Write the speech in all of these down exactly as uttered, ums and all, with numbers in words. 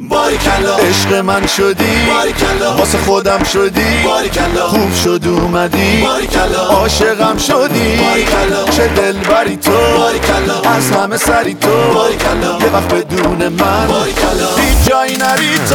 باریکلا عشق من شدی، باریکلا واسه خودم شدی، باریکلا خوب شد اومدی، باریکلا عاشقم شدی، باریکلا چه دلبری تو، باریکلا از همه سری تو، باریکلا یه وقت بدون من باریکلا هیچ جایی نری تو.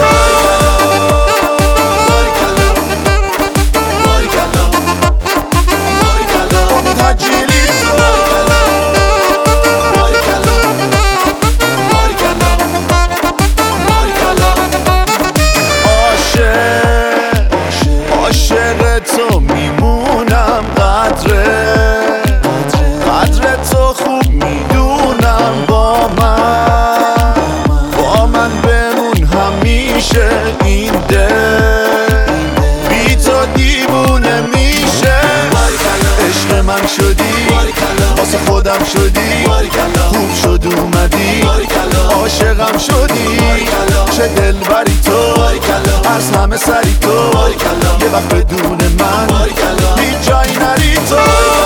عاشق تو میمونم، قدره قدر تو خوب میدونم، با من با من بمون همیشه، این دل بی تو دیوونه میشه. عشق من شدی، واسه خودم شدی، خوب شد اومدی، عاشقم شدی، چه دلبری تو، از همه سری تو، یه وقت بدون من هیچ جایی نری تو.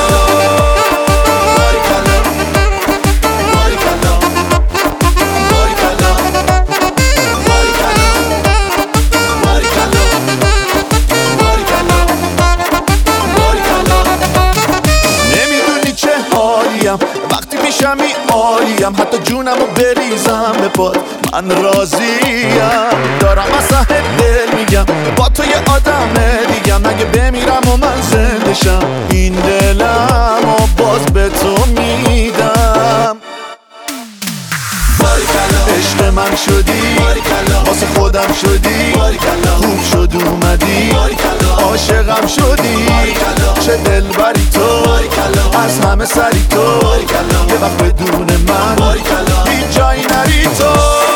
نمیدونی چه حالیم وقتی میشمی عالیم، حتی جونمو بریزم به پات من راضیم، دارم از ته دل میگم با تو یه آدم دیگم، اگه بمیرم و من زنده شم این دلم و باز به تو میدم. عشق من شدی، واسه خودم شدی، خوب شد اومدی، عاشقم شدی، چه دلبری تو، از همه سری تو، یه وقت بدون من هیچ جایی نری تو.